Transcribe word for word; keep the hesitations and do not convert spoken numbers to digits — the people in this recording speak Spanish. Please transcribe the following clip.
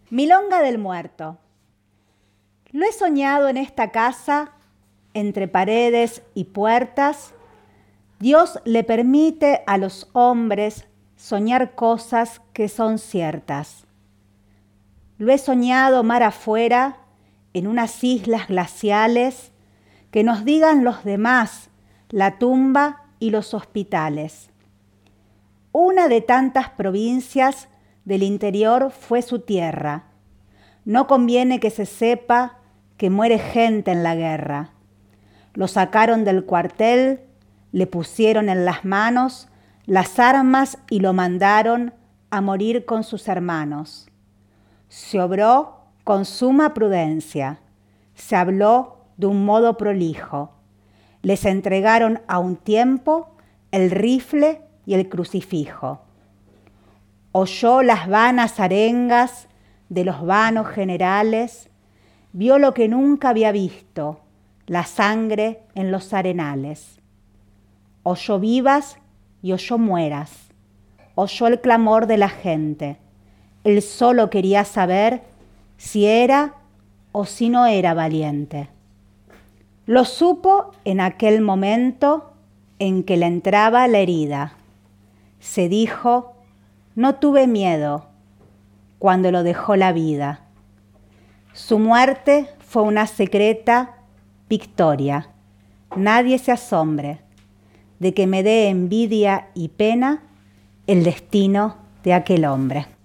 Milonga del muerto. Lo he soñado en esta casa, entre paredes y puertas. Dios le permite a los hombres soñar cosas que son ciertas. Lo he soñado mar afuera, en unas islas glaciales, que nos digan los demás la tumba y los hospitales. Una de tantas provincias del interior fue su tierra. No conviene que se sepa que muere gente en la guerra. Lo sacaron del cuartel, le pusieron en las manos las armas y lo mandaron a morir con sus hermanos. Se obró con suma prudencia, se habló de un modo prolijo. Les entregaron a un tiempo el rifle y el crucifijo. Oyó las vanas arengas de los vanos generales, vio lo que nunca había visto, la sangre en los arenales. Oyó vivas y oyó mueras, oyó el clamor de la gente. Él solo quería saber si era o si no era valiente. Lo supo en aquel momento en que le entraba la herida. Se dijo: no tuve miedo, cuando lo dejó la vida. Su muerte fue una secreta victoria. Nadie se asombre de que me dé envidia y pena el destino de aquel hombre.